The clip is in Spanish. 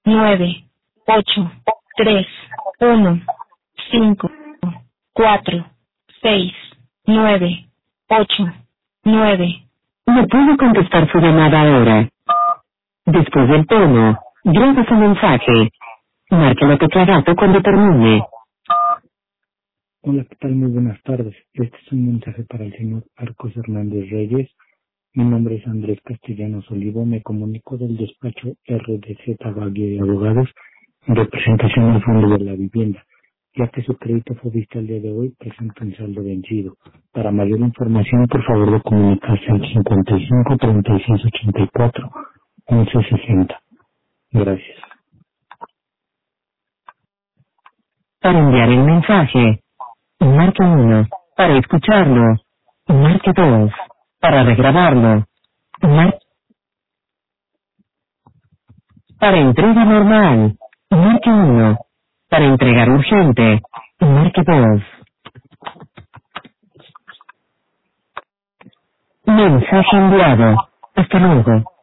9, 8, 3, 1, 5, 4, 6, 9, 8, 9. No puedo contestar su llamada ahora. Después del tono, graba su mensaje. Marque la tecla gato cuando termine. Hola, ¿qué tal? Muy buenas tardes. Este es un mensaje para el señor Arcos Hernández Reyes. Mi nombre es Andrés Castellanos Olivo. Me comunico del despacho RDZ Baguio de Abogados en representación del Fondo de la Vivienda. Ya que su crédito fue visto el día de hoy, presenta un saldo vencido. Para mayor información, por favor de comunicarse al 55 36 84 11 60. Gracias. Para enviar el mensaje, marque 1. Para escucharlo, marque 2. Para regrabarlo, marque. Para entrega normal, marque 1. Para entregar urgente, marque 2. Mensaje enviado. Hasta luego.